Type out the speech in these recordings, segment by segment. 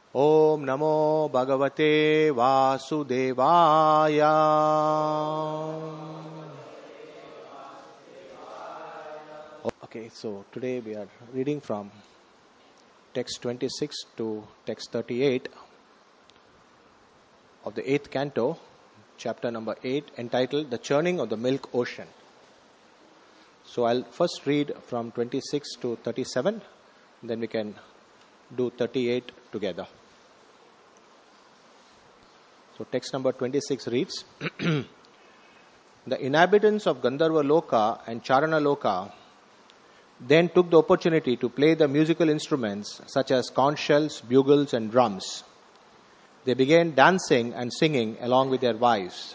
Om Namo Bhagavate Vasudevaya. Okay, so today we are reading from text 26 to text 38 of the 8th canto, chapter number 8, entitled The Churning of the Milk Ocean. So I'll first read from 26 to 37, then we can do 38 together. So text number 26 reads, The inhabitants of Gandharva Loka and Charana Loka then took the opportunity to play the musical instruments such as conch shells, bugles and drums. They began dancing and singing along with their wives.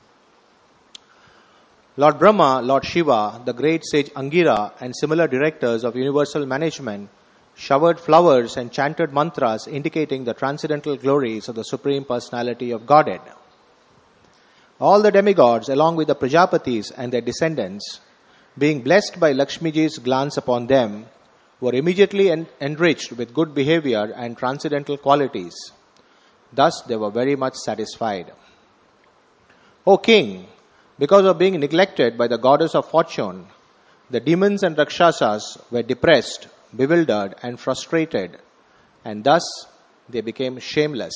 Lord Brahma, Lord Shiva, the great sage Angira and similar directors of universal management showered flowers and chanted mantras indicating the transcendental glories of the Supreme Personality of Godhead. All the demigods, along with the Prajapatis and their descendants, being blessed by Lakshmiji's glance upon them, were immediately enriched with good behavior and transcendental qualities. Thus they were very much satisfied. O King, because of being neglected by the goddess of fortune, the demons and Rakshasas were depressed, bewildered and frustrated, and thus they became shameless.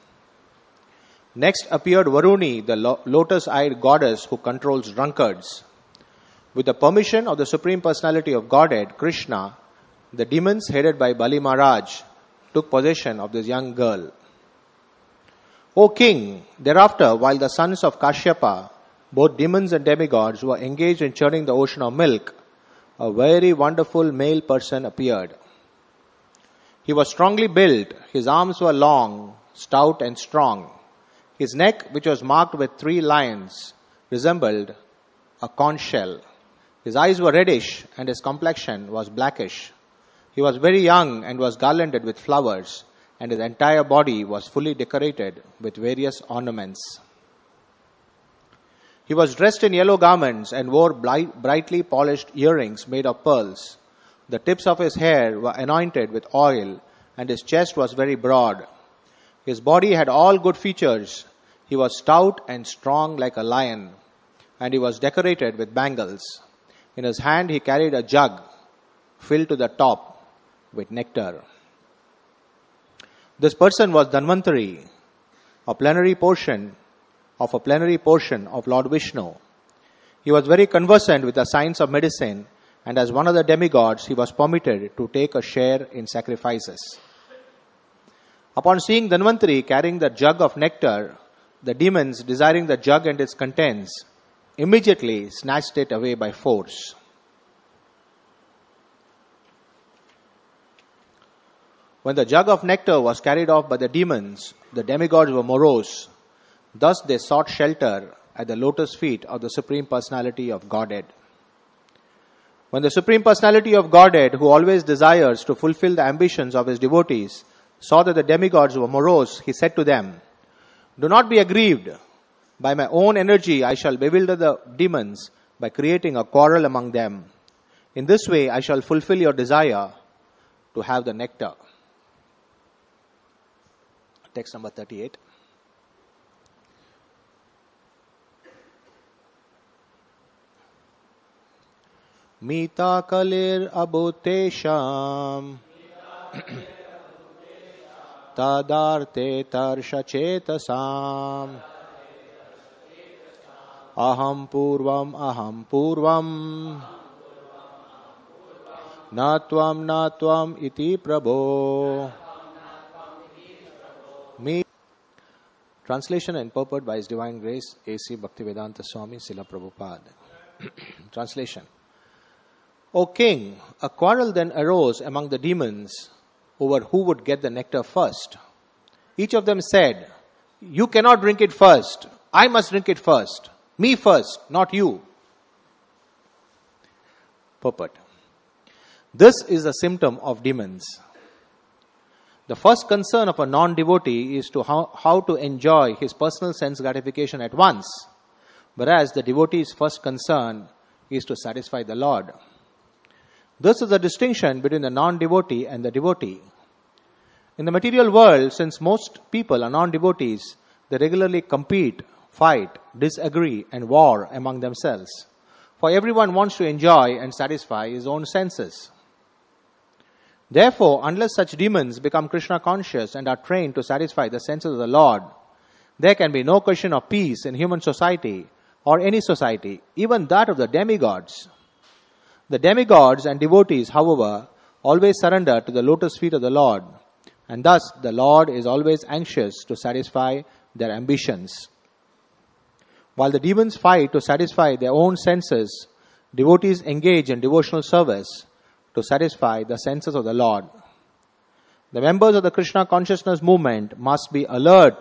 Next appeared Varuni, the lotus-eyed goddess who controls drunkards. With the permission of the Supreme Personality of Godhead, Krishna, the demons headed by Bali Maharaj took possession of this young girl. O King, thereafter, while the sons of Kashyapa, both demons and demigods, were engaged in churning the ocean of milk, a very wonderful male person appeared. He was strongly built, his arms were long, stout and strong. His neck, which was marked with 3 lions, resembled a conch shell. His eyes were reddish and his complexion was blackish. He was very young and was garlanded with flowers, and his entire body was fully decorated with various ornaments. He was dressed in yellow garments and wore brightly polished earrings made of pearls. The tips of his hair were anointed with oil, and his chest was very broad. His body had all good features. He was stout and strong like a lion, and he was decorated with bangles. In his hand he carried a jug filled to the top with nectar. This person was Dhanvantari, a plenary portion of Lord Vishnu. He was very conversant with the science of medicine, and as one of the demigods, he was permitted to take a share in sacrifices. Upon seeing Dhanvantari carrying the jug of nectar, the demons, desiring the jug and its contents, immediately snatched it away by force. When the jug of nectar was carried off by the demons, the demigods were morose. Thus they sought shelter at the lotus feet of the Supreme Personality of Godhead. When the Supreme Personality of Godhead, who always desires to fulfill the ambitions of his devotees, saw that the demigods were morose, he said to them, Do not be aggrieved. By my own energy I shall bewilder the demons by creating a quarrel among them. In this way I shall fulfill your desire to have the nectar. Text number 38. Mita kalir abhutesham tadarte tarsha chetasam aham purvam natvam iti prabho. Translation and purport by His Divine Grace A.C. Bhaktivedanta Swami Srila Prabhupada. Translation. O King, a quarrel then arose among the demons over who would get the nectar first. Each of them said, You cannot drink it first. I must drink it first. Me first, not you. Purport. This is a symptom of demons. The first concern of a non-devotee is to how to enjoy his personal sense gratification at once, whereas the devotee's first concern is to satisfy the Lord. This is the distinction between the non-devotee and the devotee. In the material world, since most people are non-devotees, they regularly compete, fight, disagree, and war among themselves. For everyone wants to enjoy and satisfy his own senses. Therefore, unless such demons become Krishna conscious and are trained to satisfy the senses of the Lord, there can be no question of peace in human society or any society, even that of the demigods. The demigods and devotees, however, always surrender to the lotus feet of the Lord, and thus the Lord is always anxious to satisfy their ambitions. While the demons fight to satisfy their own senses, devotees engage in devotional service to satisfy the senses of the Lord. The members of the Krishna consciousness movement must be alert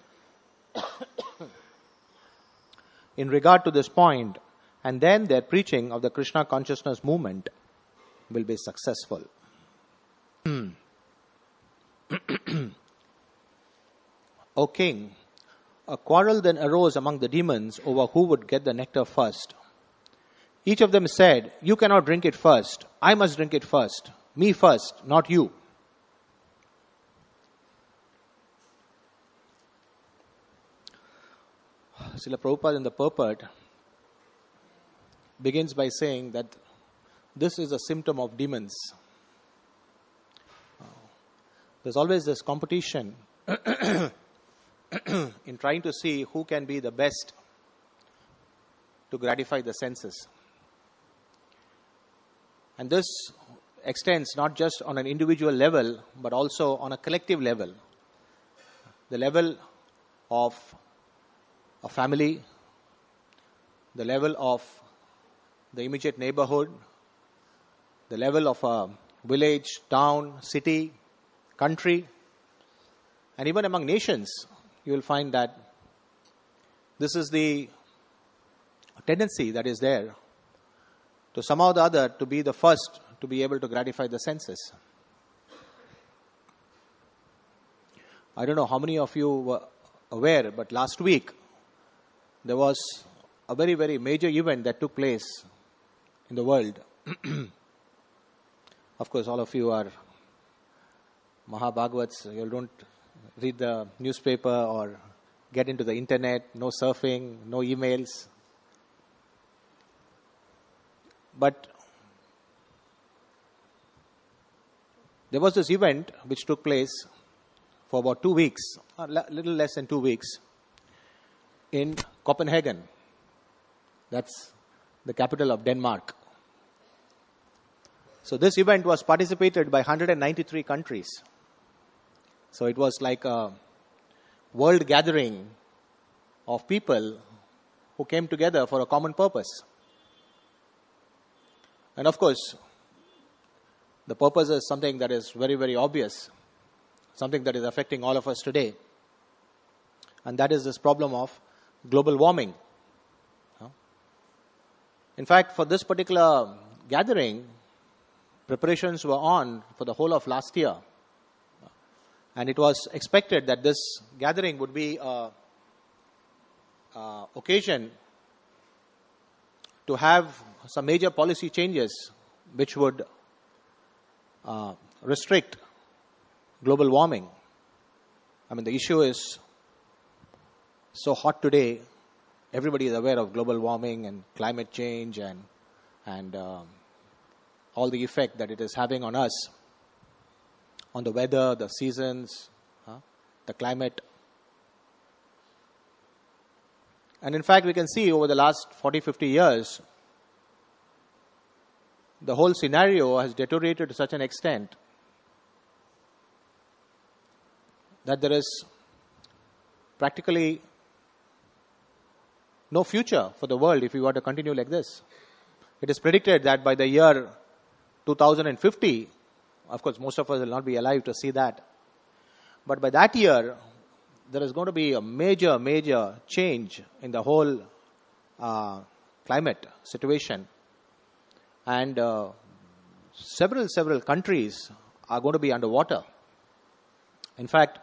in regard to this point, and then their preaching of the Krishna consciousness movement will be successful. O king, a quarrel then arose among the demons over who would get the nectar first. Each of them said, "You cannot drink it first. I must drink it first. Me first, not you." Srila Prabhupada in the purport begins by saying that this is a symptom of demons. There's always this competition in trying to see who can be the best to gratify the senses. And this extends not just on an individual level, but also on a collective level. The level of a family, the level of the immediate neighborhood, the level of a village, town, city, country, and even among nations, you will find that this is the tendency that is there to somehow or the other to be the first to be able to gratify the senses. I don't know how many of you were aware, but last week there was a very, very major event that took place in the world. Of course, all of you are Mahabhagavats. You don't read the newspaper or get into the internet, no surfing, no emails. But there was this event which took place for about 2 weeks, a little less than 2 weeks, in Copenhagen. That's the capital of Denmark. So this event was participated by 193 countries. So it was like a world gathering of people who came together for a common purpose. And of course, the purpose is something that is very, very obvious, something that is affecting all of us today. And that is this problem of global warming. In fact, for this particular gathering, preparations were on for the whole of last year. And it was expected that this gathering would be an occasion to have some major policy changes which would restrict global warming. I mean, the issue is so hot today. Everybody is aware of global warming and climate change and all the effect that it is having on us, on the weather, the seasons, the climate. And in fact, we can see over the last 40, 50 years, the whole scenario has deteriorated to such an extent that there is practically no future for the world if we were to continue like this. It is predicted that by the year 2050, of course, most of us will not be alive to see that, but by that year, there is going to be a major, major change in the whole climate situation. And several countries are going to be underwater. In fact,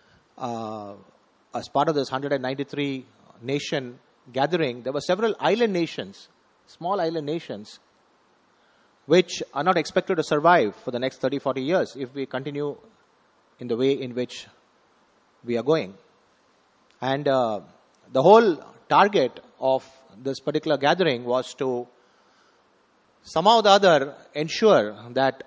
as part of this 193 nation gathering, there were several island nations, small island nations, which are not expected to survive for the next 30, 40 years if we continue in the way in which we are going. And the whole target of this particular gathering was to somehow or the other ensure that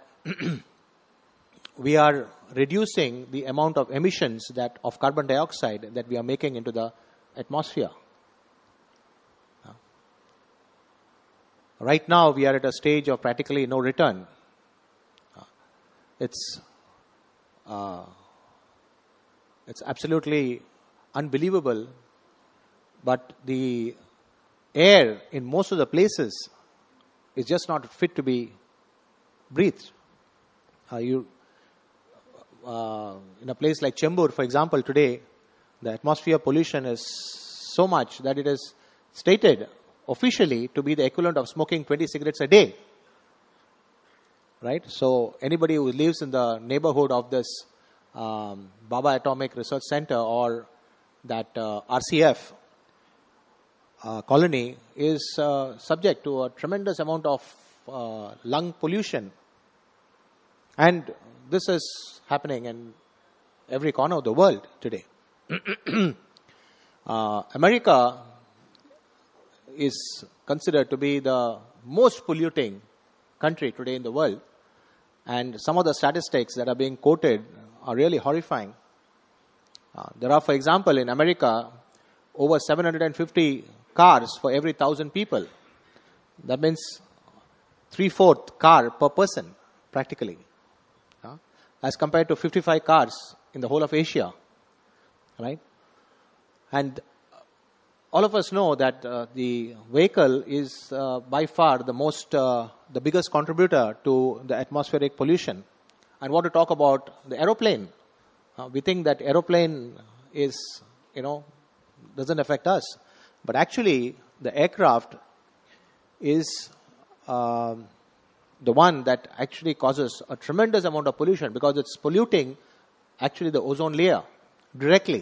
we are reducing the amount of emissions of carbon dioxide that we are making into the atmosphere. Right now, we are at a stage of practically no return. It's absolutely unbelievable, but the air in most of the places is just not fit to be breathed. In a place like Chembur, for example, today, the atmosphere pollution is so much that it is stated officially to be the equivalent of smoking 20 cigarettes a day. Right? So anybody who lives in the neighborhood of this Baba Atomic Research Center or that RCF colony is subject to a tremendous amount of lung pollution. And this is happening in every corner of the world today. America is considered to be the most polluting country today in the world. And some of the statistics that are being quoted are really horrifying. There are, for example, in America, over 750 cars for every 1,000 people. That means 3/4 car per person, practically. As compared to 55 cars in the whole of Asia. Right? And all of us know that the vehicle is by far the biggest contributor to the atmospheric pollution. And what to talk about the aeroplane? We think that aeroplane doesn't affect us. But actually, the aircraft is the one that actually causes a tremendous amount of pollution because it's polluting actually the ozone layer directly.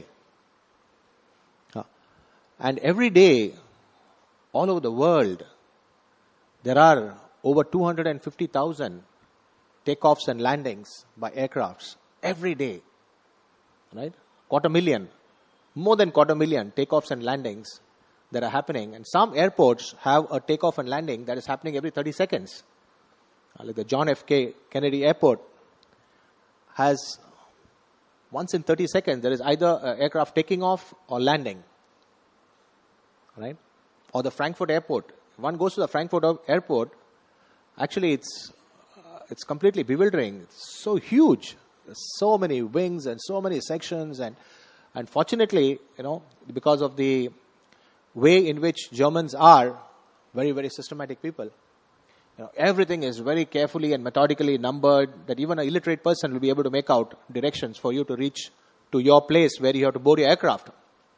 And every day, all over the world, there are over 250,000 takeoffs and landings by aircrafts every day. Right? 250,000, more than 250,000 takeoffs and landings that are happening. And some airports have a takeoff and landing that is happening every 30 seconds. Like the John F. Kennedy Airport has, once in 30 seconds, there is either an aircraft taking off or landing. Right? Or the Frankfurt Airport. If one goes to the Frankfurt Airport, actually it's completely bewildering. It's so huge. There's so many wings and so many sections. And fortunately, because of the way in which Germans are, very, very systematic people, everything is very carefully and methodically numbered that even an illiterate person will be able to make out directions for you to reach to your place where you have to board your aircraft.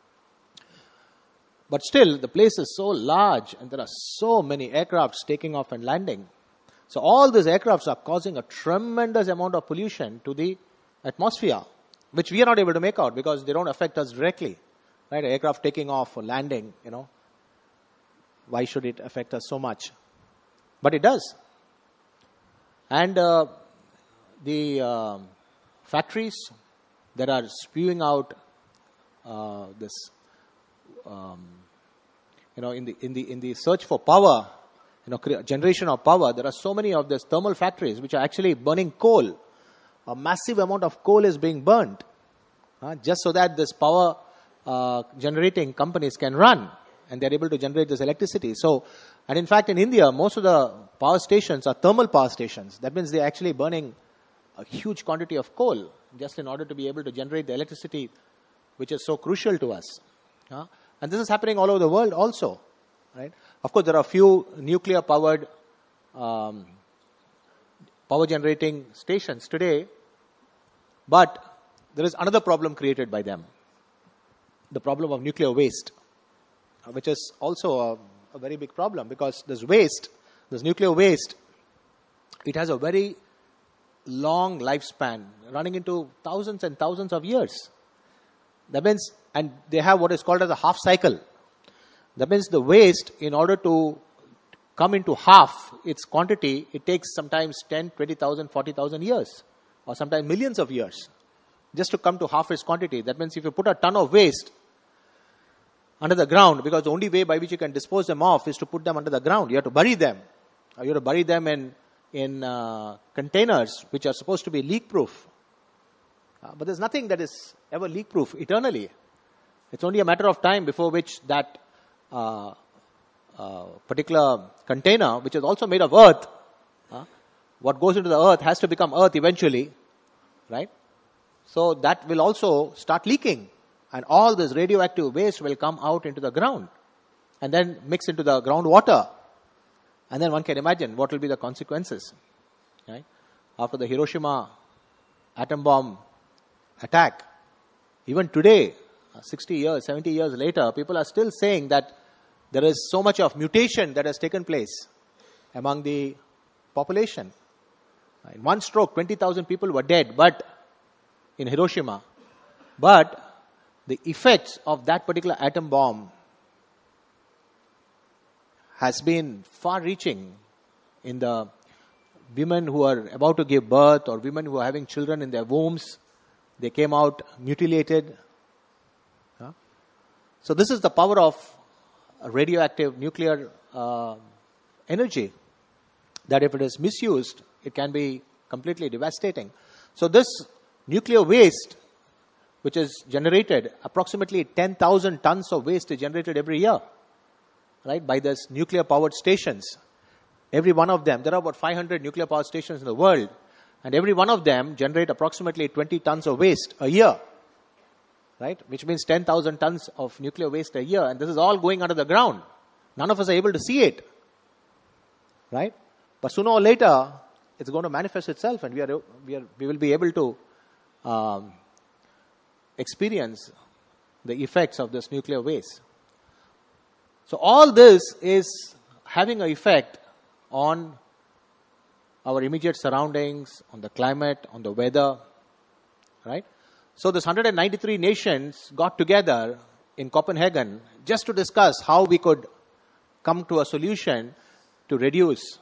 But still, the place is so large and there are so many aircrafts taking off and landing. So all these aircrafts are causing a tremendous amount of pollution to the atmosphere, which we are not able to make out because they don't affect us directly. Right? An aircraft taking off or landing, why should it affect us so much? But it does. And the factories that are spewing out this in the search for power, generation of power, there are so many of these thermal factories which are actually burning coal. A massive amount of coal is being burnt just so that this power generating companies can run and they're able to generate this electricity. So, and in fact in India, most of the power stations are thermal power stations. That means they're actually burning a huge quantity of coal just in order to be able to generate the electricity which is so crucial to us. And this is happening all over the world also. Right? Of course, there are a few nuclear-powered power generating stations today, but there is another problem created by them. The problem of nuclear waste, which is also a very big problem because this nuclear waste, it has a very long lifespan, running into thousands and thousands of years. That means, and they have what is called as a half cycle. That means the waste, in order to come into half its quantity, it takes sometimes 10, 20,000, 40,000 years, or sometimes millions of years. just to come to half its quantity. That means if you put a ton of waste under the ground, because the only way by which you can dispose them off is to put them under the ground. You have to bury them. You have to bury them in containers which are supposed to be leak-proof. But there's nothing that is ever leak-proof eternally. It's only a matter of time before which that particular container, which is also made of earth, what goes into the earth has to become earth eventually, right? So that will also start leaking. And all this radioactive waste will come out into the ground and then mix into the groundwater. And then one can imagine what will be the consequences. Right? After the Hiroshima atom bomb attack, even today, 60 years, 70 years later, people are still saying that there is so much of mutation that has taken place among the population. In one stroke, 20,000 people were dead, but in Hiroshima. But the effects of that particular atom bomb has been far-reaching in the women who are about to give birth or women who are having children in their wombs. They came out mutilated. So this is the power of radioactive nuclear energy, that if it is misused, it can be completely devastating. So this nuclear waste, which is generated, approximately 10,000 tons of waste is generated every year, right, by these nuclear powered stations. Every one of them, there are about 500 nuclear power stations in the world, and every one of them generate approximately 20 tons of waste a year, right, which means 10,000 tons of nuclear waste a year, and this is all going under the ground. None of us are able to see it, right? But sooner or later, it's going to manifest itself, and we will be able to experience the effects of this nuclear waste. So all this is having an effect on our immediate surroundings, on the climate, on the weather, right? So this 193 nations got together in Copenhagen just to discuss how we could come to a solution to reduce.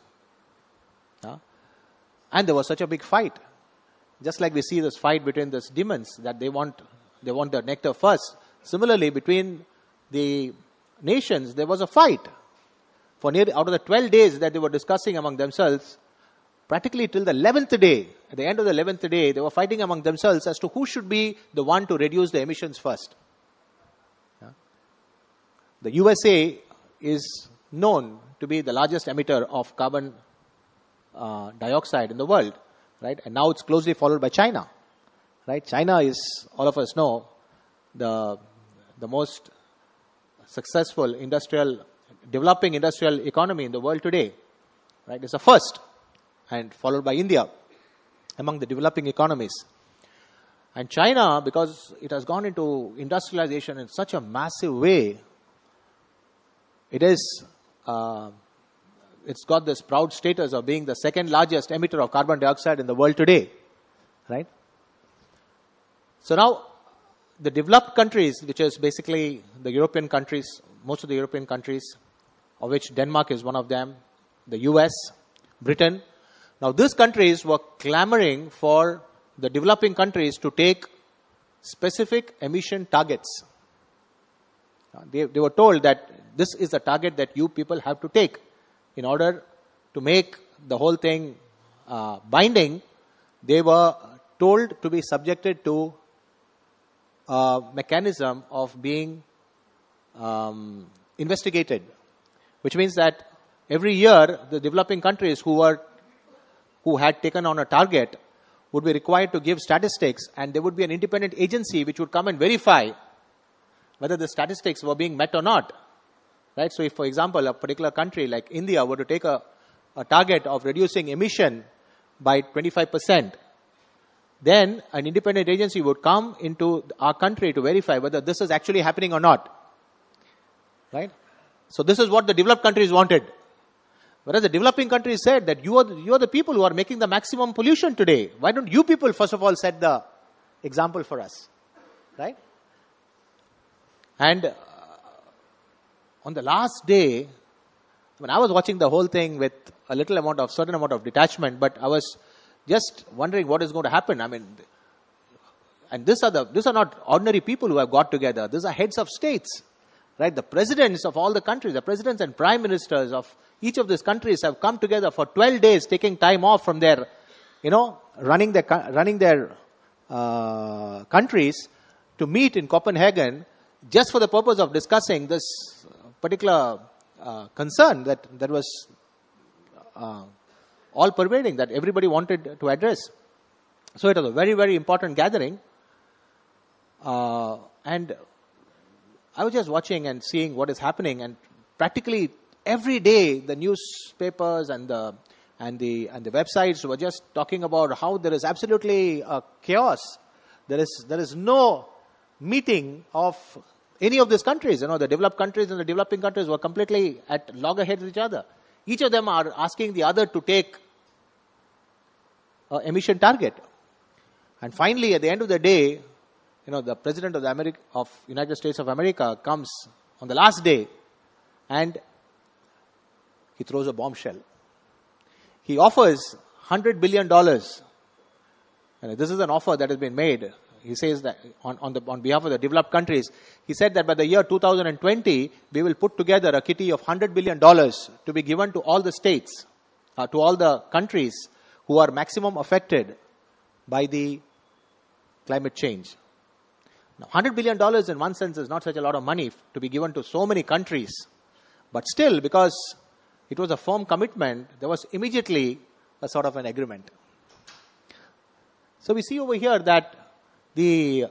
And there was such a big fight. Just like we see this fight between these demons that they want the nectar first. Similarly, between the nations, there was a fight. Out of the 12 days that they were discussing among themselves, practically till the 11th day, at the end of the 11th day, they were fighting among themselves as to who should be the one to reduce the emissions first. The USA is known to be the largest emitter of carbon dioxide in the world, right? And now it's closely followed by China, right? China is, all of us know, the most successful developing industrial economy in the world today, right? It's the first, and followed by India among the developing economies. And China, because it has gone into industrialization in such a massive way, it's got this proud status of being the second largest emitter of carbon dioxide in the world today, right? So now, the developed countries, which is basically the European countries, most of the European countries, of which Denmark is one of them, the US, Britain. Now, these countries were clamoring for the developing countries to take specific emission targets. They were told that this is the target that you people have to take in order to make the whole thing binding. They were told to be subjected to a mechanism of being investigated, which means that every year the developing countries who had taken on a target would be required to give statistics, and there would be an independent agency which would come and verify whether the statistics were being met or not. Right? So if, for example, a particular country like India were to take a target of reducing emission by 25%, then an independent agency would come into our country to verify whether this is actually happening or not. Right? So this is what the developed countries wanted. Whereas the developing countries said that you are the people who are making the maximum pollution today. Why don't you people, first of all, set the example for us? Right? And on the last day, when I was watching the whole thing with a certain amount of detachment, but I was just wondering what is going to happen. I mean, and these are not ordinary people who have got together. These are heads of states, right? The presidents of all the countries, the presidents and prime ministers of each of these countries have come together for 12 days, taking time off from their, running their countries to meet in Copenhagen just for the purpose of discussing this particular concern that was all pervading, that everybody wanted to address. So it was a very, very important gathering. And I was just watching and seeing what is happening, and practically every day the newspapers and the websites were just talking about how there is absolutely chaos. There is no meeting of any of these countries. The developed countries and the developing countries were completely at loggerheads with each other. Each of them are asking the other to take an emission target. And finally, at the end of the day, the President of United States of America comes on the last day and he throws a bombshell. He offers $100 billion. And this is an offer that has been made. He says that on behalf of the developed countries, he said that by the year 2020, we will put together a kitty of $100 billion to be given to all the states, to all the countries who are maximum affected by the climate change. Now, $100 billion in one sense is not such a lot of money to be given to so many countries. But still, because it was a firm commitment, there was immediately a sort of an agreement. So we see over here that the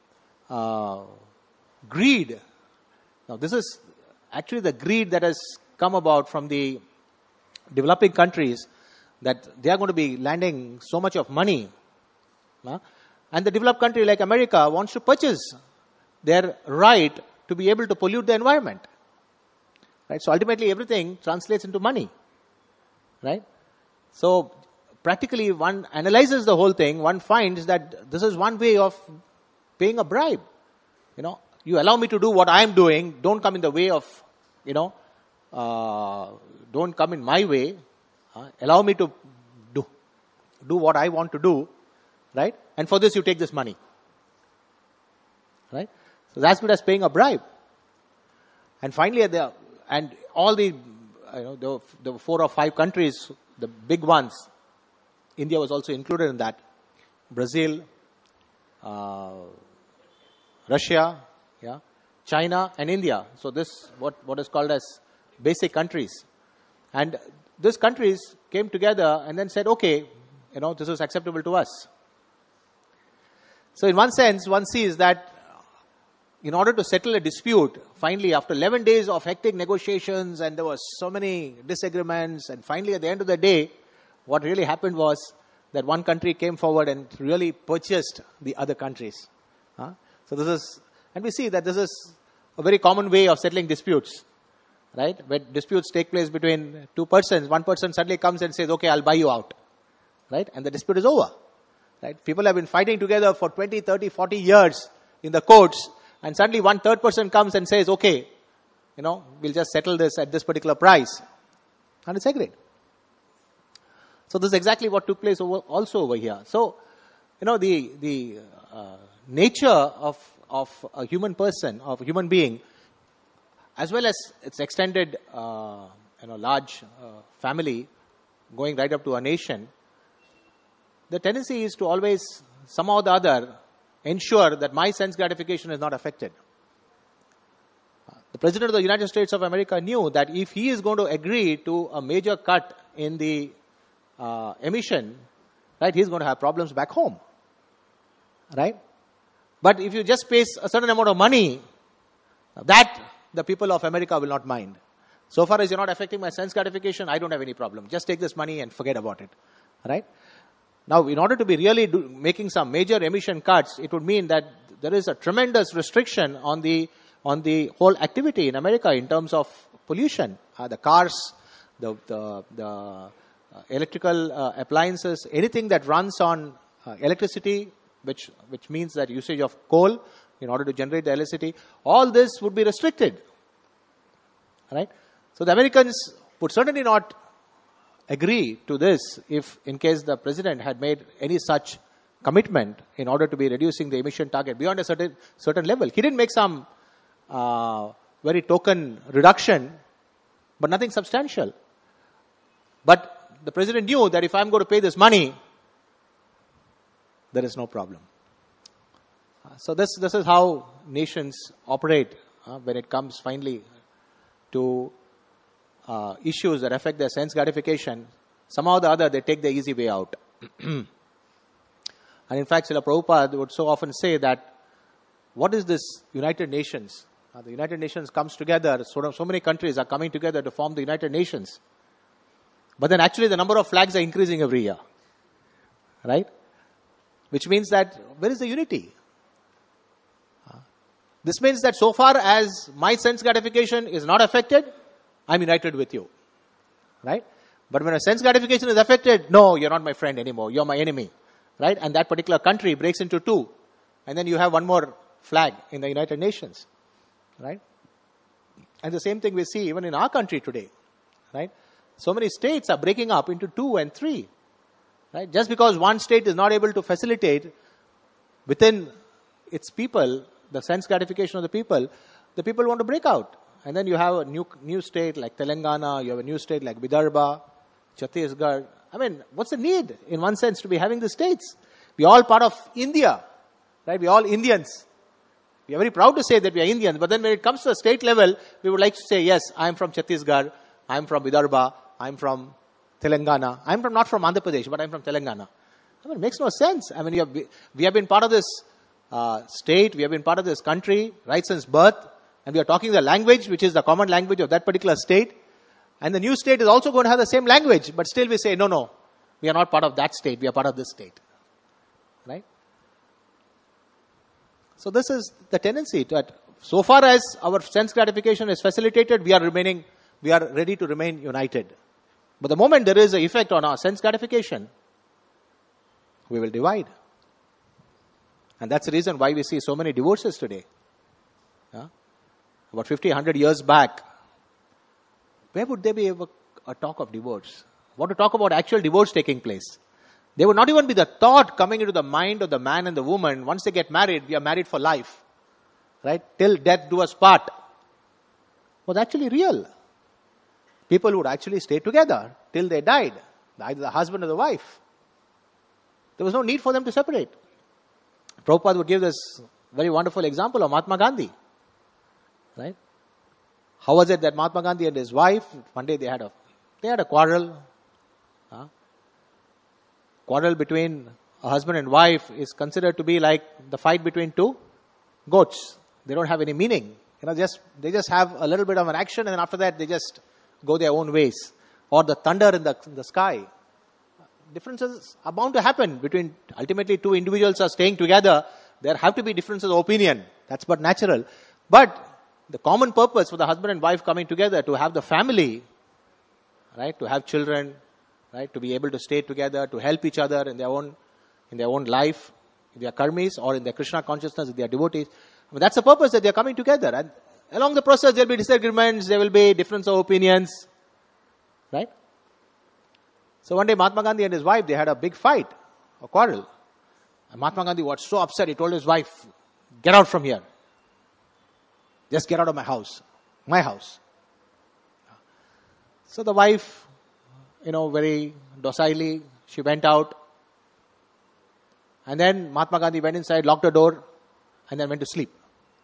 greed, now this is actually the greed that has come about from the developing countries, that they are going to be landing so much of money. And the developed country like America wants to purchase their right to be able to pollute the environment. Right? So ultimately everything translates into money. Right? So practically one analyzes the whole thing, one finds that this is one way of paying a bribe. You allow me to do what I am doing, don't come in the way of, don't come in my way. Allow me to do what I want to do. Right? And for this you take this money. Right? So that's what as paying a bribe. And finally, all the 4 or 5 countries, the big ones, India was also included in that. Brazil, Russia, China and India. So this, what is called as basic countries. And these countries came together and then said, okay, this is acceptable to us. So in one sense, one sees that in order to settle a dispute, finally after 11 days of hectic negotiations, and there were so many disagreements, and finally at the end of the day, what really happened was that one country came forward and really purchased the other countries. So this is, and we see that this is a very common way of settling disputes. Right? When disputes take place between two persons, one person suddenly comes and says, okay, I'll buy you out. Right? And the dispute is over. Right? People have been fighting together for 20, 30, 40 years in the courts, and suddenly one third person comes and says, okay, we'll just settle this at this particular price. And it's agreed. So this is exactly what took place also over here. So, the nature of a human person, of a human being, as well as its extended, large family going right up to a nation, the tendency is to always, somehow or the other, ensure that my sense gratification is not affected. The President of the United States of America knew that if he is going to agree to a major cut in the emission, right, he's going to have problems back home. Right? But if you just pay a certain amount of money, that the people of America will not mind. So far as you're not affecting my sense gratification, I don't have any problem. Just take this money and forget about it. Right? Now, in order to be really making some major emission cuts, it would mean that there is a tremendous restriction on the whole activity in America in terms of pollution. The cars, the electrical appliances, anything that runs on electricity, which means that usage of coal in order to generate the electricity, all this would be restricted. Right? So the Americans would certainly not agree to this if in case the president had made any such commitment in order to be reducing the emission target beyond a certain level. He didn't make some very token reduction, but nothing substantial. But the president knew that if I'm going to pay this money, there is no problem. So this is how nations operate when it comes finally to issues that affect their sense gratification. Somehow or the other, they take the easy way out. And in fact, Srila Prabhupada would so often say that, what is this United Nations? The United Nations comes together, so many countries are coming together to form the United Nations. But then actually the number of flags are increasing every year. Right? Which means that, where is the unity? This means that so far as my sense gratification is not affected, I'm united with you. Right? But when a sense gratification is affected, no, you're not my friend anymore, you're my enemy. Right? And that particular country breaks into two. And then you have one more flag in the United Nations. Right? And the same thing we see even in our country today. Right? So many states are breaking up into 2 and 3. Right? Just because one state is not able to facilitate within its people the sense gratification of the people want to break out. And then you have a new state like Telangana, you have a new state like Vidarbha, Chhattisgarh. I mean, what's the need, in one sense, to be having the states? We're all part of India, right? We're all Indians. We are very proud to say that we are Indians, but then when it comes to the state level, we would like to say, yes, I'm from Chhattisgarh, I'm from Vidarbha, I'm from Telangana. Not from Andhra Pradesh, but I'm from Telangana. I mean, it makes no sense. I mean, we have been part of this state, we have been part of this country right since birth, and we are talking the language, which is the common language of that particular state. And the new state is also going to have the same language, but still we say, no, we are not part of that state, we are part of this state. Right? So this is the tendency that so far as our sense gratification is facilitated, we are ready to remain united. But the moment there is an effect on our sense gratification, we will divide. And that's the reason why we see so many divorces today. About 50, 100 years back, where would there be ever a talk of divorce? What to talk about actual divorce taking place? There would not even be the thought coming into the mind of the man and the woman, once they get married, we are married for life. Right? Till death do us part. Was actually real. People would actually stay together till they died. Either the husband or the wife. There was no need for them to separate. Prabhupada would give this very wonderful example of Mahatma Gandhi. Right? How was it that Mahatma Gandhi and his wife, one day they had a quarrel. Quarrel between a husband and wife is considered to be like the fight between two goats. They don't have any meaning. They just have a little bit of an action, and then after that they just go their own ways. Or the thunder in the sky. Differences are bound to happen between, ultimately two individuals are staying together. There have to be differences of opinion. That's but natural. But the common purpose for the husband and wife coming together to have the family, right, to have children, right, to be able to stay together, to help each other in their own life, in their karmis or in their Krishna consciousness, if they are devotees. I mean, that's the purpose that they are coming together. And along the process, there will be disagreements, there will be difference of opinions, right? So one day Mahatma Gandhi and his wife, they had a big fight, a quarrel. And Mahatma Gandhi was so upset, he told his wife, get out from here. Just get out of my house. My house. So the wife, very docilely, she went out. And then Mahatma Gandhi went inside, locked the door, and then went to sleep.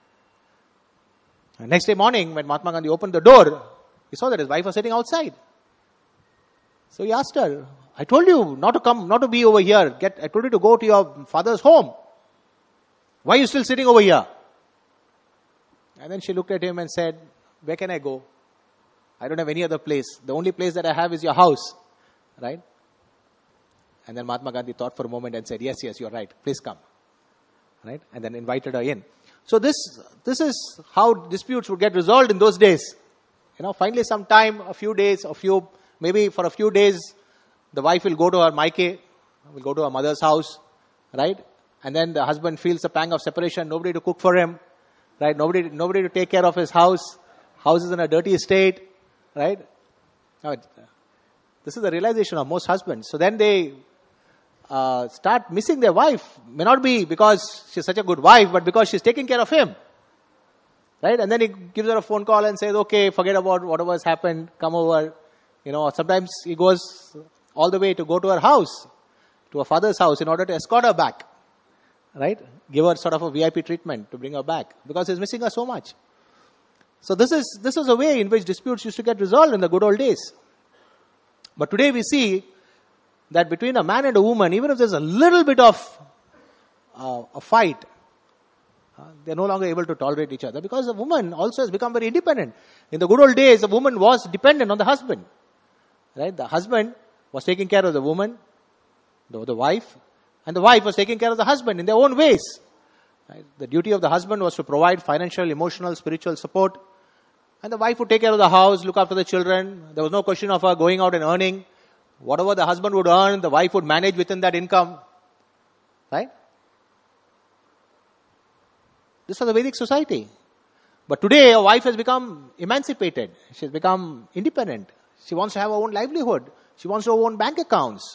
And next day morning, when Mahatma Gandhi opened the door, he saw that his wife was sitting outside. So he asked her, I told you not to be over here. I told you to go to your father's home. Why are you still sitting over here? And then she looked at him and said, where can I go? I don't have any other place. The only place that I have is your house. Right? And then Mahatma Gandhi thought for a moment and said, yes, you're right. Please come. Right? And then invited her in. So this is how disputes would get resolved in those days. Finally sometime, maybe for a few days, the wife will go to her maike, will go to her mother's house. Right? And then the husband feels the pang of separation, nobody to cook for him. Right? Nobody to take care of his house. House is in a dirty state. Right? Now, this is the realization of most husbands. So then they start missing their wife. May not be because she's such a good wife, but because she's taking care of him. Right? And then he gives her a phone call and says, okay, forget about whatever has happened, come over. Sometimes he goes all the way to go to her house, to her father's house, in order to escort her back. Right? Give her sort of a VIP treatment to bring her back, because he's missing her so much. So this is a way in which disputes used to get resolved in the good old days. But today we see that between a man and a woman, even if there's a little bit of a fight, they're no longer able to tolerate each other, because the woman also has become very independent. In the good old days, the woman was dependent on the husband. Right? The husband was taking care of the woman, the wife, and the wife was taking care of the husband in their own ways. Right? The duty of the husband was to provide financial, emotional, spiritual support. And the wife would take care of the house, look after the children. There was no question of her going out and earning. Whatever the husband would earn, the wife would manage within that income. Right? This was a Vedic society. But today, a wife has become emancipated. She has become independent. She wants to have her own livelihood. She wants her own bank accounts.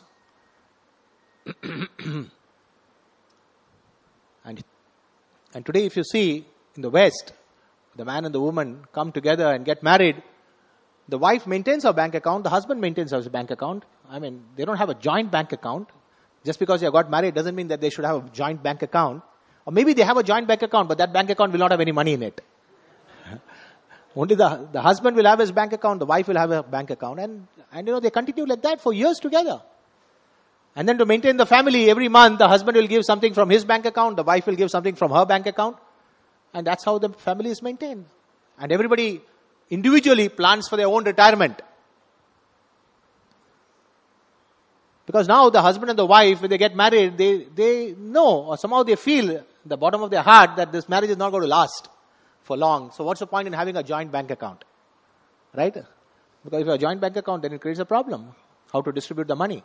And today, if you see in the West, the man and the woman come together and get married. The wife maintains her bank account. The husband maintains his bank account. They don't have a joint bank account. Just because they got married doesn't mean that they should have a joint bank account. Or maybe they have a joint bank account, but that bank account will not have any money in it. Only the husband will have his bank account, the wife will have a bank account. And they continue like that for years together. And then to maintain the family, every month the husband will give something from his bank account, the wife will give something from her bank account. And that's how the family is maintained. And everybody individually plans for their own retirement. Because now the husband and the wife, when they get married, they know, or somehow they feel at the bottom of their heart that this marriage is not going to last for long. So what's the point in having a joint bank account? Right? Because if you have a joint bank account, then it creates a problem. How to distribute the money.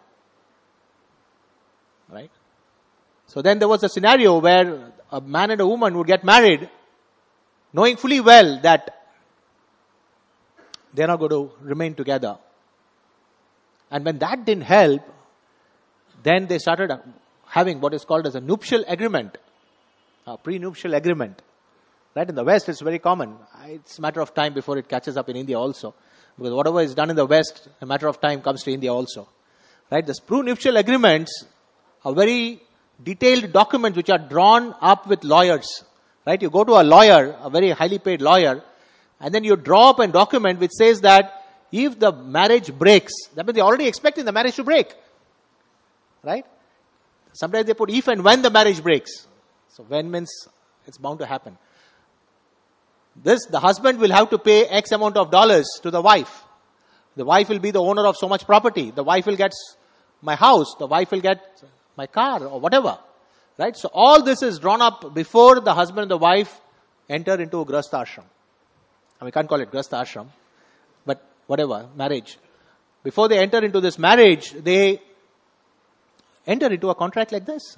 Right? So then there was a scenario where a man and a woman would get married, knowing fully well that they're not going to remain together. And when that didn't help, then they started having what is called as a nuptial agreement, a prenuptial agreement. Right? In the West, it's very common. It's a matter of time before it catches up in India also. Because whatever is done in the West, a matter of time comes to India also. Right? These prenuptial agreements are very detailed documents which are drawn up with lawyers. Right? You go to a lawyer, a very highly paid lawyer, and then you draw up a document which says that if the marriage breaks, that means they're already expecting the marriage to break. Right? Sometimes they put if and when the marriage breaks. So when means it's bound to happen. The husband will have to pay X amount of dollars to the wife. The wife will be the owner of so much property. The wife will get my house. The wife will get my car or whatever. Right? So all this is drawn up before the husband and the wife enter into a grahastha ashram. We can't call it grahastha ashram, but whatever, marriage. Before they enter into this marriage, they enter into a contract like this.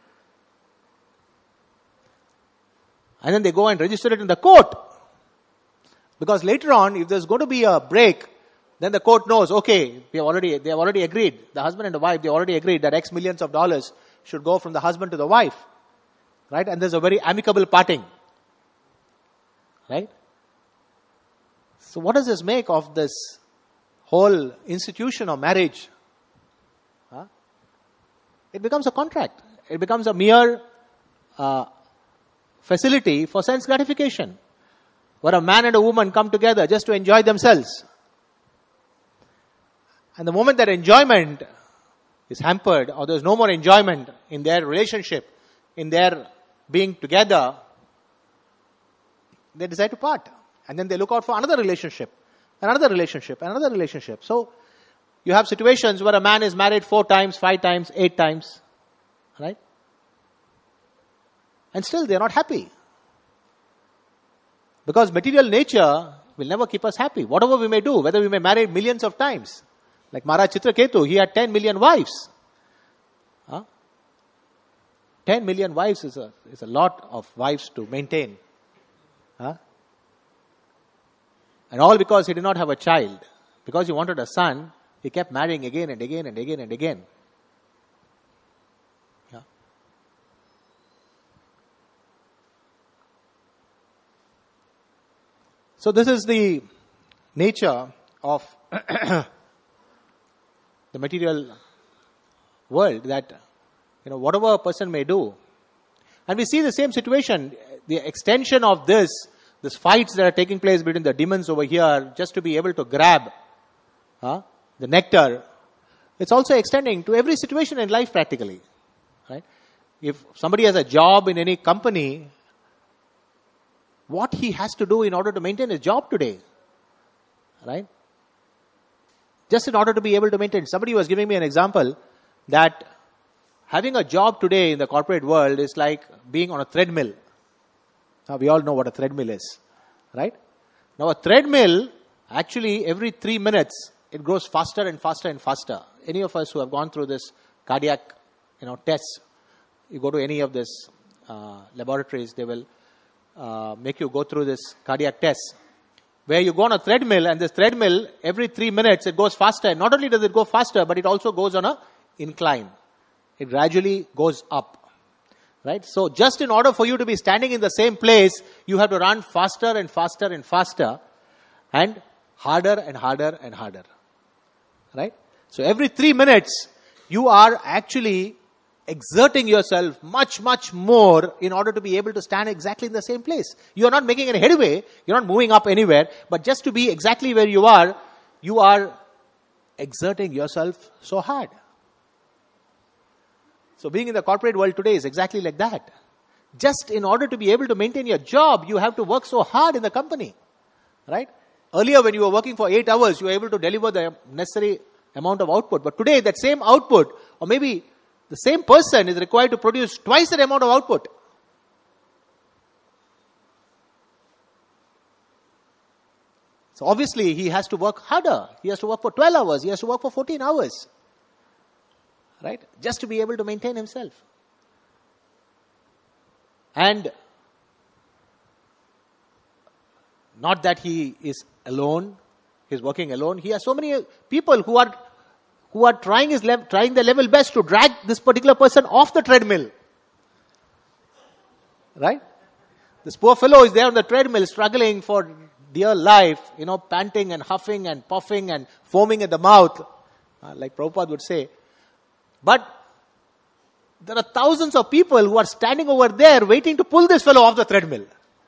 And then they go and register it in the court. Because later on, if there's going to be a break, then the court knows, okay, they have already agreed. The husband and the wife, they already agreed that X millions of dollars should go from the husband to the wife. Right? And there's a very amicable parting. Right? So what does this make of this whole institution of marriage? It becomes a contract. It becomes a mere facility for sense gratification, where a man and a woman come together just to enjoy themselves. And the moment that enjoyment is hampered, or there's no more enjoyment in their relationship, in their being together, they decide to part. And then they look out for another relationship, another relationship, another relationship. So you have situations where a man is married 4 times, 5 times, 8 times. Right? And still they are not happy. Because material nature will never keep us happy. Whatever we may do, whether we may marry millions of times. Like Maharaj Chitraketu, he had 10 million wives. 10 million wives is a lot of wives to maintain. And all because he did not have a child. Because he wanted a son, he kept marrying again and again and again and again. So this is the nature of the material world, that whatever a person may do. And we see the same situation, the extension of this fights that are taking place between the demons over here, just to be able to grab the nectar. It's also extending to every situation in life practically. Right? If somebody has a job in any company, what he has to do in order to maintain his job today, right? Just in order to be able to maintain. Somebody was giving me an example that having a job today in the corporate world is like being on a treadmill. Now we all know what a treadmill is, right? Now a treadmill, actually every 3 minutes, it grows faster and faster and faster. Any of us who have gone through this cardiac, tests, you go to any of these laboratories, they will make you go through this cardiac test, where you go on a treadmill, and this treadmill, every 3 minutes, it goes faster. Not only does it go faster, but it also goes on a incline. It gradually goes up. Right? So just in order for you to be standing in the same place, you have to run faster and faster and faster, and harder and harder and harder. Right? So every 3 minutes, you are actually exerting yourself much, much more in order to be able to stand exactly in the same place. You are not making any headway, you're not moving up anywhere, but just to be exactly where you are exerting yourself so hard. So being in the corporate world today is exactly like that. Just in order to be able to maintain your job, you have to work so hard in the company. Right? Earlier when you were working for 8 hours, you were able to deliver the necessary amount of output. But today that same output, or maybe the same person, is required to produce twice the amount of output. So obviously he has to work harder. He has to work for 12 hours. He has to work for 14 hours. Right? Just to be able to maintain himself. And not that he is alone. He is working alone. He has so many people who are trying their level best to drag this particular person off the treadmill. Right? This poor fellow is there on the treadmill struggling for dear life, panting and huffing and puffing and foaming at the mouth, like Prabhupada would say. But there are thousands of people who are standing over there waiting to pull this fellow off the treadmill.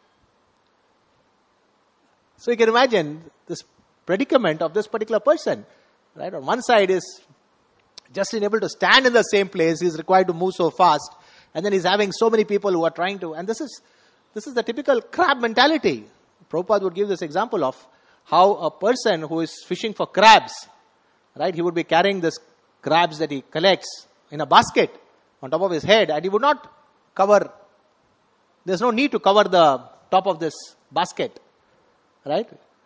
So you can imagine this predicament of this particular person. Right? On one side is just unable to stand in the same place. He is required to move so fast. And then he's having so many people who are trying to. And this is the typical crab mentality. Prabhupada would give this example of how a person who is fishing for crabs, right? He would be carrying this crabs that he collects in a basket on top of his head, and he would not cover. There's no need to cover the top of this basket. Right?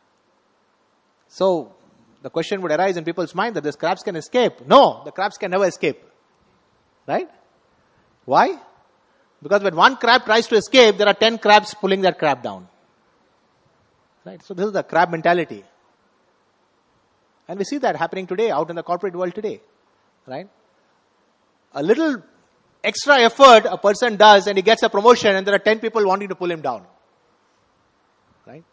So the question would arise in people's mind that these crabs can escape. No, the crabs can never escape. Right? Why? Because when one crab tries to escape, there are 10 crabs pulling that crab down. Right? So this is the crab mentality. And we see that happening today out in the corporate world today. Right? A little extra effort a person does and he gets a promotion, and there are 10 people wanting to pull him down. Right?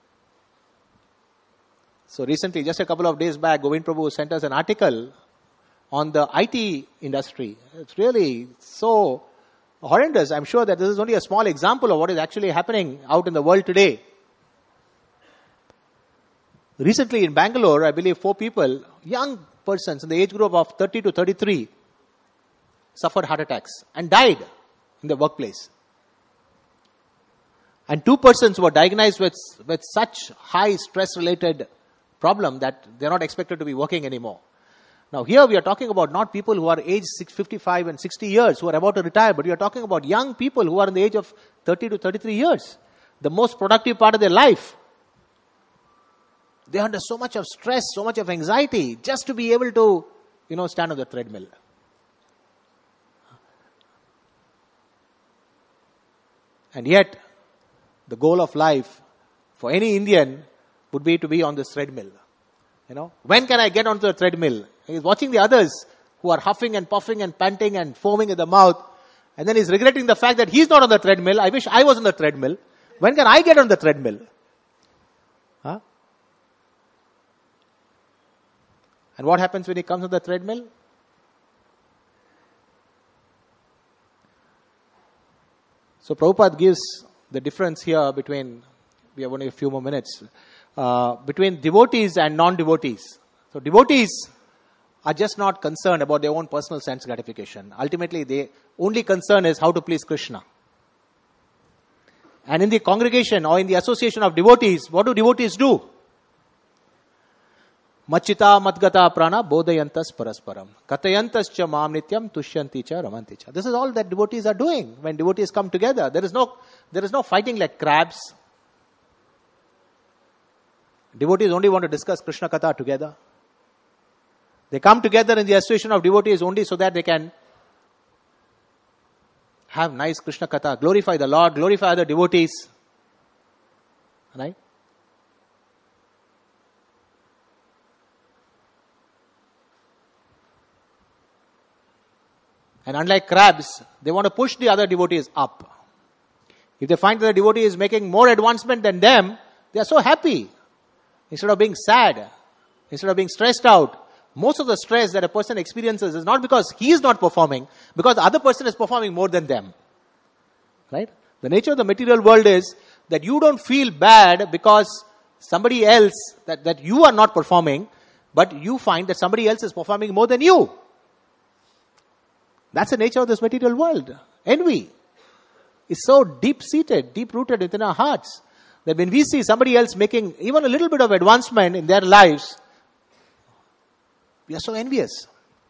So recently, just a couple of days back, Govind Prabhu sent us an article on the IT industry. It's really so horrendous. I'm sure that this is only a small example of what is actually happening out in the world today. Recently in Bangalore, I believe 4 people, young persons in the age group of 30 to 33, suffered heart attacks and died in the workplace. And 2 persons were diagnosed with such high stress-related problem that they're not expected to be working anymore. Now here we are talking about not people who are aged 55 and 60 years who are about to retire, but we are talking about young people who are in the age of 30 to 33 years. The most productive part of their life. They are under so much of stress, so much of anxiety, just to be able to, stand on the treadmill. And yet, the goal of life for any Indian would be to be on this treadmill. When can I get onto the treadmill? He's watching the others who are huffing and puffing and panting and foaming at the mouth. And then he's regretting the fact that he's not on the treadmill. I wish I was on the treadmill. When can I get on the treadmill? And what happens when he comes on the treadmill? So Prabhupada gives the difference here between, we have only a few more minutes, between devotees and non-devotees. So devotees are just not concerned about their own personal sense gratification. Ultimately, their only concern is how to please Krishna. And in the congregation or in the association of devotees, what do devotees do? Machita matgata prana bodayantas parasparam. Katayantas cha mam nityam tushyanti cha ramanti cha. This is all that devotees are doing when devotees come together. There is no fighting like crabs. Devotees only want to discuss Krishna Katha together. They come together in the association of devotees only so that they can have nice Krishna Katha, glorify the Lord, glorify other devotees. Right? And unlike crabs, they want to push the other devotees up. If they find that the devotee is making more advancement than them, they are so happy. Instead of being sad, instead of being stressed out, most of the stress that a person experiences is not because he is not performing, because the other person is performing more than them. Right? The nature of the material world is that you don't feel bad because somebody else, that you are not performing, but you find that somebody else is performing more than you. That's the nature of this material world. Envy is so deep-seated, deep-rooted within our hearts, that when we see somebody else making even a little bit of advancement in their lives, we are so envious.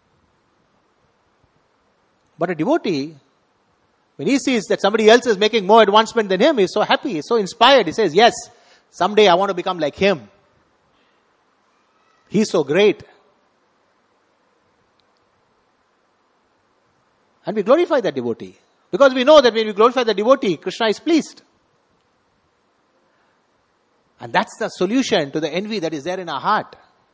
But a devotee, when he sees that somebody else is making more advancement than him, he is so happy, he is so inspired. He says, yes, someday I want to become like him. He is so great. And we glorify that devotee. Because we know that when we glorify the devotee, Krishna is pleased. And that's the solution to the envy that is there in our heart.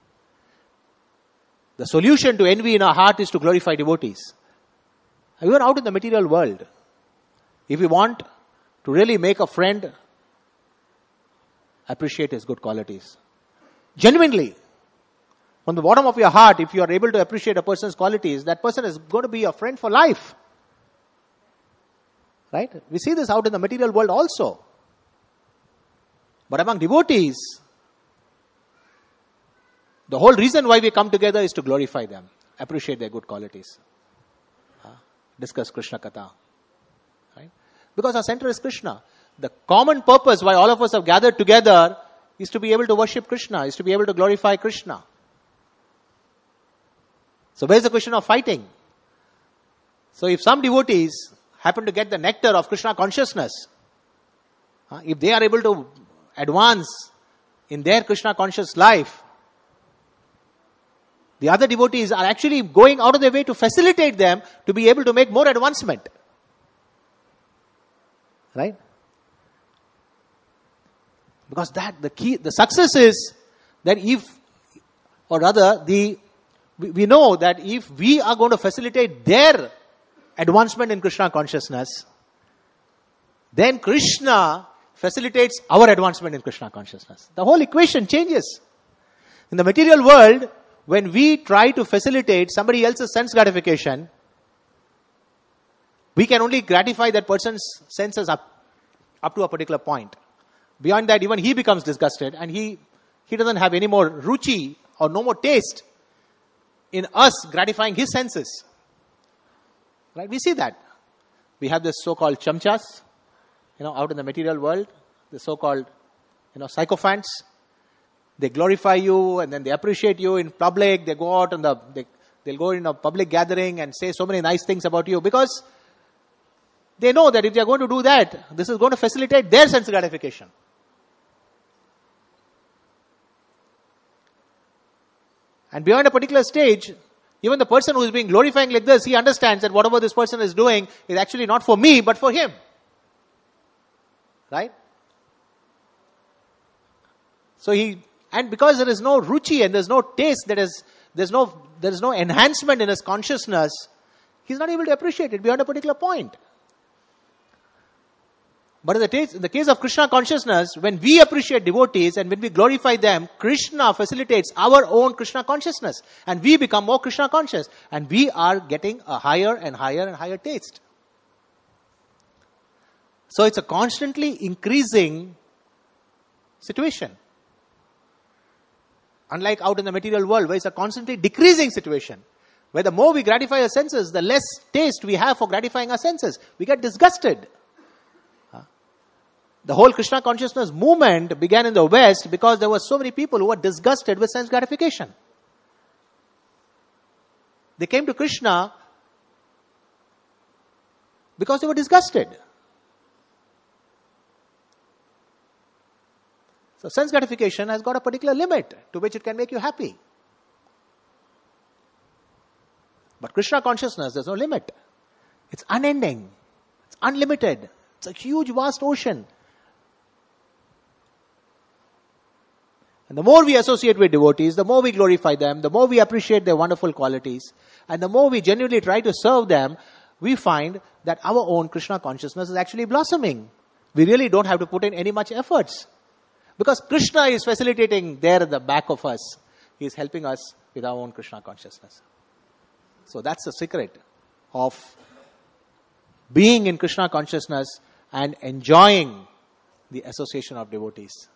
The solution to envy in our heart is to glorify devotees. Even out in the material world, if we want to really make a friend, appreciate his good qualities. Genuinely. From the bottom of your heart, if you are able to appreciate a person's qualities, that person is going to be a friend for life. Right? We see this out in the material world also. But among devotees, the whole reason why we come together is to glorify them, appreciate their good qualities, discuss Krishna Katha. Right? Because our center is Krishna. The common purpose why all of us have gathered together is to be able to worship Krishna, is to be able to glorify Krishna. So where's the question of fighting? So if some devotees happen to get the nectar of Krishna consciousness, if they are able to advance in their Krishna conscious life, the other devotees are actually going out of their way to facilitate them to be able to make more advancement. Right? Because the key, the success is that we know that if we are going to facilitate their advancement in Krishna consciousness, then Krishna facilitates our advancement in Krishna consciousness. The whole equation changes. In the material world, when we try to facilitate somebody else's sense gratification, we can only gratify that person's senses up to a particular point. Beyond that, even he becomes disgusted and he doesn't have any more ruchi or no more taste in us gratifying his senses. Right? We see that. We have this so-called chamchas, out in the material world, the so-called, sycophants. They glorify you and then they appreciate you in public. They go out they'll go in a public gathering and say so many nice things about you because they know that if they are going to do that, this is going to facilitate their sense gratification. And beyond a particular stage, even the person who is being glorifying like this, he understands that whatever this person is doing is actually not for me, but for him. Right? So and because there is no ruchi and there's no taste, there is no enhancement in his consciousness, he's not able to appreciate it beyond a particular point. But in the case of Krishna consciousness, when we appreciate devotees and when we glorify them, Krishna facilitates our own Krishna consciousness. And we become more Krishna conscious. And we are getting a higher and higher and higher taste. So it's a constantly increasing situation. Unlike out in the material world, where it's a constantly decreasing situation. Where the more we gratify our senses, the less taste we have for gratifying our senses. We get disgusted. The whole Krishna consciousness movement began in the West because there were so many people who were disgusted with sense gratification. They came to Krishna because they were disgusted. So sense gratification has got a particular limit to which it can make you happy. But Krishna consciousness, there's no limit. It's unending. It's unlimited. It's a huge, vast ocean. And the more we associate with devotees, the more we glorify them, the more we appreciate their wonderful qualities, and the more we genuinely try to serve them, we find that our own Krishna consciousness is actually blossoming. We really don't have to put in any much efforts. Because Krishna is facilitating there at the back of us. He is helping us with our own Krishna consciousness. So that's the secret of being in Krishna consciousness and enjoying the association of devotees.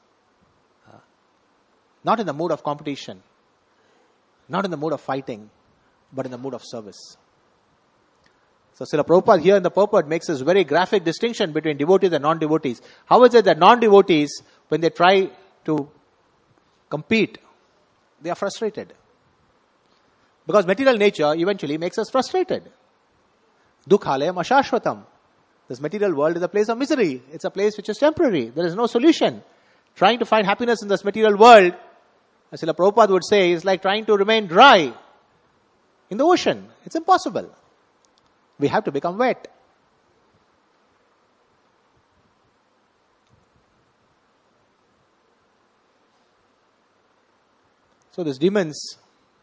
Not in the mood of competition, not in the mood of fighting, but in the mood of service. So Srila Prabhupada here in the purport makes this very graphic distinction between devotees and non-devotees. How is it that non-devotees, when they try to compete, they are frustrated? Because material nature eventually makes us frustrated. Dukhalayam ashashvatam. This material world is a place of misery. It's a place which is temporary. There is no solution. Trying to find happiness in this material world, as Srila Prabhupada would say, is like trying to remain dry in the ocean. It's impossible. We have to become wet. So these demons,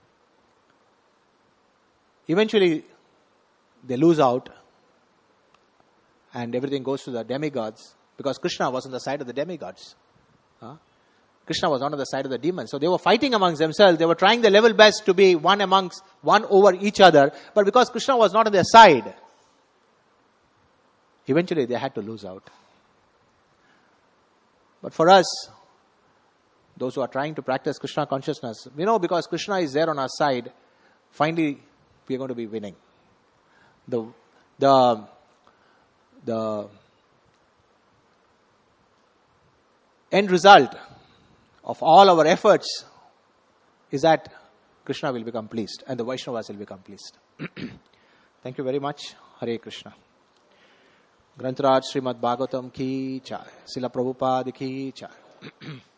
eventually they lose out and everything goes to the demigods, because Krishna was on the side of the demigods. Krishna was not on the side of the demons. So they were fighting amongst themselves. They were trying their level best to be one over each other. But because Krishna was not on their side, eventually they had to lose out. But for us, those who are trying to practice Krishna consciousness, we know because Krishna is there on our side, finally we are going to be winning. The end result of all our efforts is that Krishna will become pleased and the Vaishnavas will become pleased. Thank you very much. Hare Krishna. Grantaraj Srimad Bhagavatam ki jai. Srila Prabhupada ki jai.